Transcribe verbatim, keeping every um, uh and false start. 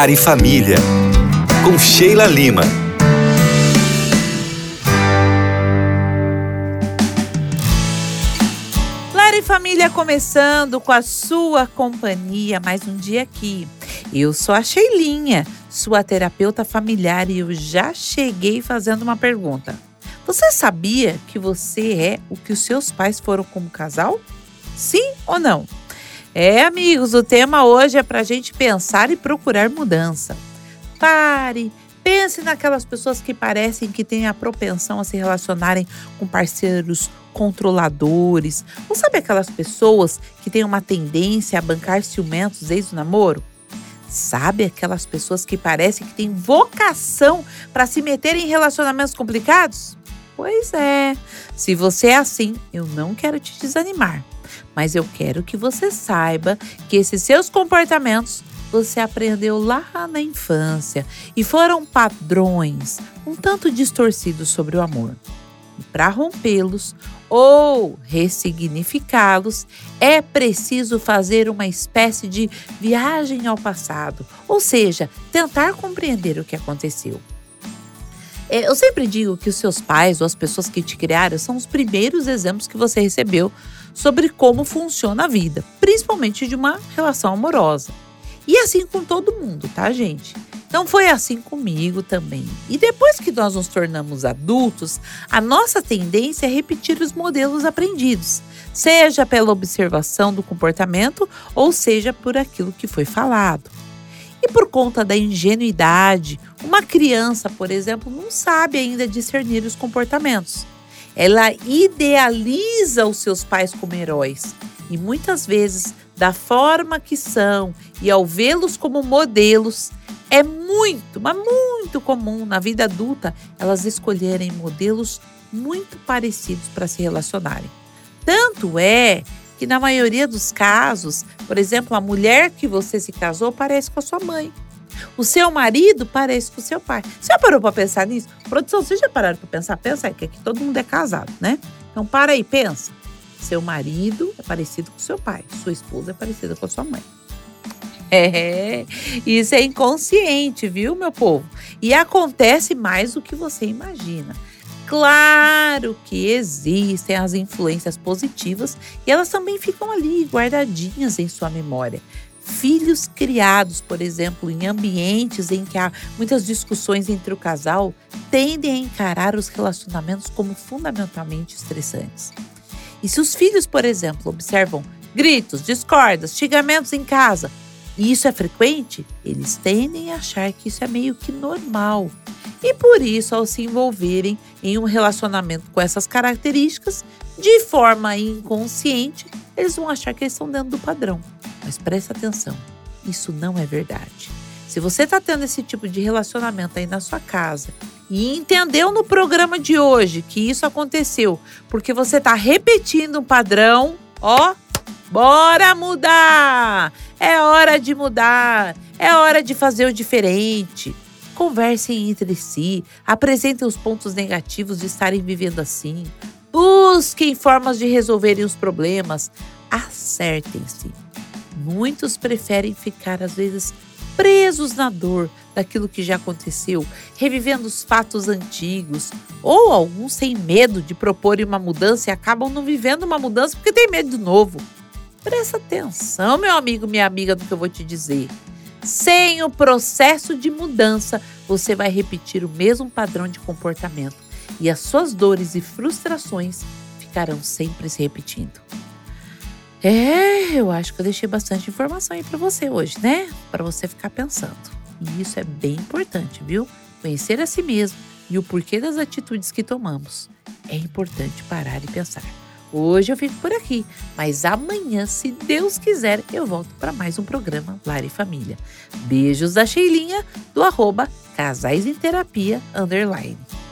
Lar e Família, com Sheila Lima. Lar e Família começando com a sua companhia, mais um dia aqui. Eu sou a Sheilinha, sua terapeuta familiar, e eu já cheguei fazendo uma pergunta. Você sabia que você é o que os seus pais foram como casal? Sim ou não? É, amigos, o tema hoje é para a gente pensar e procurar mudança. Pare, pense naquelas pessoas que parecem que têm a propensão a se relacionarem com parceiros controladores. Ou sabe aquelas pessoas que têm uma tendência a bancar ciumentos desde o namoro? Sabe aquelas pessoas que parecem que têm vocação para se meter em relacionamentos complicados? Pois é, se você é assim, eu não quero te desanimar. Mas eu quero que você saiba que esses seus comportamentos você aprendeu lá na infância e foram padrões um tanto distorcidos sobre o amor. E para rompê-los ou ressignificá-los, é preciso fazer uma espécie de viagem ao passado, ou seja, tentar compreender o que aconteceu. Eu sempre digo que os seus pais ou as pessoas que te criaram são os primeiros exemplos que você recebeu sobre como funciona a vida, principalmente de uma relação amorosa. E assim com todo mundo, tá, gente? Então foi assim comigo também. E depois que nós nos tornamos adultos, a nossa tendência é repetir os modelos aprendidos, seja pela observação do comportamento ou seja por aquilo que foi falado. E por conta da ingenuidade, uma criança, por exemplo, não sabe ainda discernir os comportamentos. Ela idealiza os seus pais como heróis e muitas vezes, da forma que são e ao vê-los como modelos, é muito, mas muito comum na vida adulta elas escolherem modelos muito parecidos para se relacionarem. Tanto é que na maioria dos casos, por exemplo, a mulher que você se casou parece com a sua mãe. O seu marido parece com o seu pai. Você já parou para pensar nisso? Produção, vocês já pararam para pensar? Pensa aí, que aqui todo mundo é casado, né? Então para aí, pensa. Seu marido é parecido com o seu pai. Sua esposa é parecida com a sua mãe. É, isso é inconsciente, viu, meu povo? E acontece mais do que você imagina. Claro que existem as influências positivas e elas também ficam ali guardadinhas em sua memória. Filhos criados, por exemplo, em ambientes em que há muitas discussões entre o casal, tendem a encarar os relacionamentos como fundamentalmente estressantes. E se os filhos, por exemplo, observam gritos, discordas, xingamentos em casa, e isso é frequente, eles tendem a achar que isso é meio que normal. E por isso, ao se envolverem em um relacionamento com essas características, de forma inconsciente, eles vão achar que eles estão dentro do padrão. Mas presta atenção, isso não é verdade. Se você está tendo esse tipo de relacionamento aí na sua casa e entendeu no programa de hoje que isso aconteceu porque você está repetindo um padrão, ó, bora mudar! É hora de mudar, é hora de fazer o diferente. Conversem entre si, apresentem os pontos negativos de estarem vivendo assim, busquem formas de resolverem os problemas, acertem-se. Muitos preferem ficar, às vezes, presos na dor daquilo que já aconteceu, revivendo os fatos antigos, ou alguns têm medo de proporem uma mudança e acabam não vivendo uma mudança porque tem medo de novo. Presta atenção, meu amigo, minha amiga, no que eu vou te dizer. Sem o processo de mudança, você vai repetir o mesmo padrão de comportamento e as suas dores e frustrações ficarão sempre se repetindo. É, eu acho que eu deixei bastante informação aí para você hoje, né? Para você ficar pensando. E isso é bem importante, viu? Conhecer a si mesmo e o porquê das atitudes que tomamos. É importante parar e pensar. Hoje eu fico por aqui, mas amanhã, se Deus quiser, eu volto para mais um programa Lar e Família. Beijos da Sheilinha, do arroba Casais em Terapia, underline.